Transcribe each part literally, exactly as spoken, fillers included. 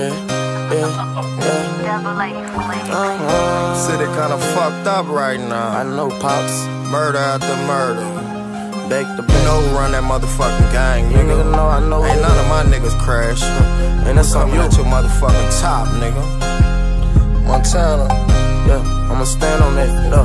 yeah, yeah. Uh-huh. City kinda fucked up right now. I know, Pops. Murder after murder. Back to You know who run that motherfucking gang, You nigga. nigga know I know. Ain't none of my niggas crash. And that's on I'm you. at your motherfucking top, nigga. Montana. Yeah, I'ma stand on that. Look.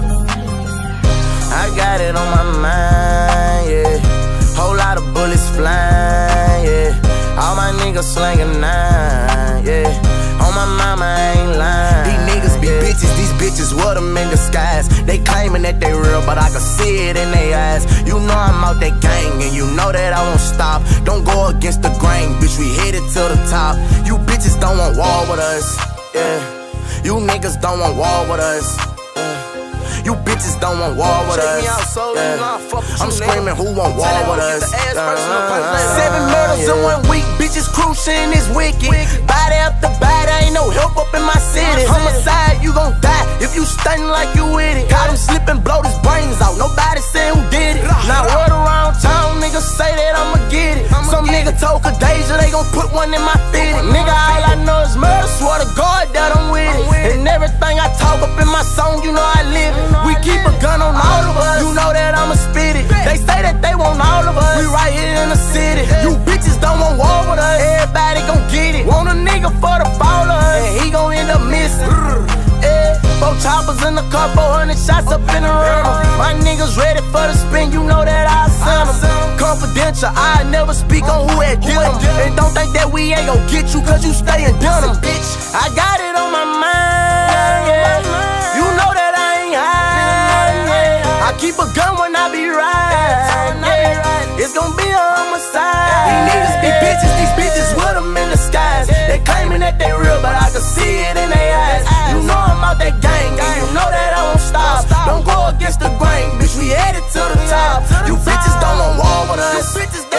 I got it on my mind, yeah. Whole lot of bullets flying, yeah. All my niggas slanging nine, yeah. On my mama, I ain't lying. These niggas be yeah. bitches, these bitches with them in disguise. They claiming that they real, but I can see it in their eyes. You know I'm out that gang, and you know that I won't stop. Don't go against the grain, bitch, we headed to the top. You bitches don't want war with us, yeah. You niggas don't want war with us, yeah. You bitches don't want war with Check us. me out, so yeah. you know I fuck with I'm you, screaming, nigga. who want war with us? Uh, Seven murders in one week, bitches cruising is wicked. Body after body, ain't no help up in my city. Homicide, you gon' die if you stunning like you with it. Caught him slipping, blowed his brains out. Nobody said who did it. Now word around town, niggas say that I'ma get it. Some nigga told Kadeja they gon' put one in my fitted. Nigga, all I know is murder. Swear to God that I'm with it. And everything I talk up in my song, you know I live it. We keep a gun on all of us. You know that I'ma spit it. They say that they want all of us. We right here in the city. You bitches don't want war with us. Everybody gon' get it. Want a nigga for the fall of us, and he gon' end up missing. Yeah. Four choppers in the car, four hundred shots up in the room. My niggas ready for the spin, you know that I send them. Confidential, I never speak on who had did them. And don't think that we ain't gon' get you, cause you stay in denim, bitch. I got it on my mind, yeah. You know that I ain't high, yeah. I keep a gun when I be riding, yeah. It's gon' be a homicide. These niggas be bitches, these bitches with them in disguise. They claiming that they real, but I can see it in their eyes. You know I'm out that gang, and you know that I won't stop. Don't go against the grain, bitch, we headed to the top. You bitches don't want war with us.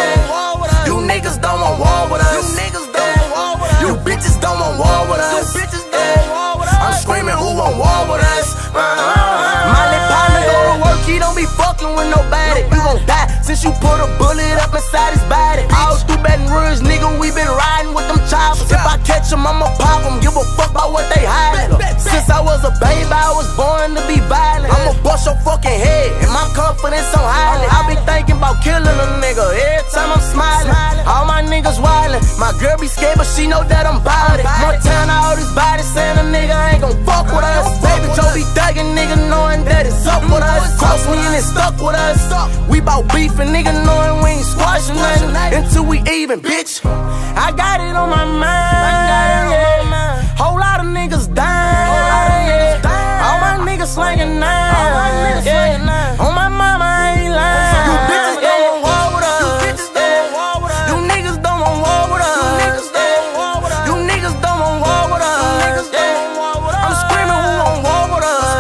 You niggas don't want war with us. You bitches don't want war with us. I'm screaming, who want war with us? My little partner go to work, he don't be fucking with nobody. You gon' die since you put a bullet up inside his body. All through Baton Rouge, nigga, we been riding with them choppers. If I catch them, I'ma pop them. Give a fuck about what they hiding. Since I was a baby, I was born to be violent. I'ma bust your fucking head, and my confidence on high. I be thinking about killing a nigga every time I'm smiling. All my niggas wildin'. My girl be scared, but she know that I'm bout it. Montana, all these bodies saying a nigga ain't gon' fuck with us. Baby Joe be thuggin', nigga knowing that it's up with us. Cross me and it's stuck with us. We bout beef and nigga knowing we ain't squashing nothing until we even, bitch. I got it on my mind, yeah. Whole lot of niggas dying, yeah. All my niggas slanging nine, yeah. On my mama, I ain't lying. You bitches don't want war with us. You niggas don't want war with us. You niggas don't want war with us. I'm screaming, who want war with us?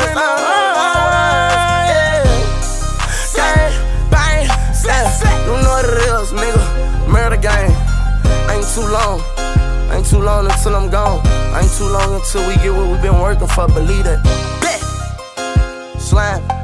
Yeah. Bang, bang. You know what it is, nigga. Murder gang. Ain't too long. Ain't too long until I'm gone. Ain't too long until we get what we been working for. Believe that. Bet. Slime.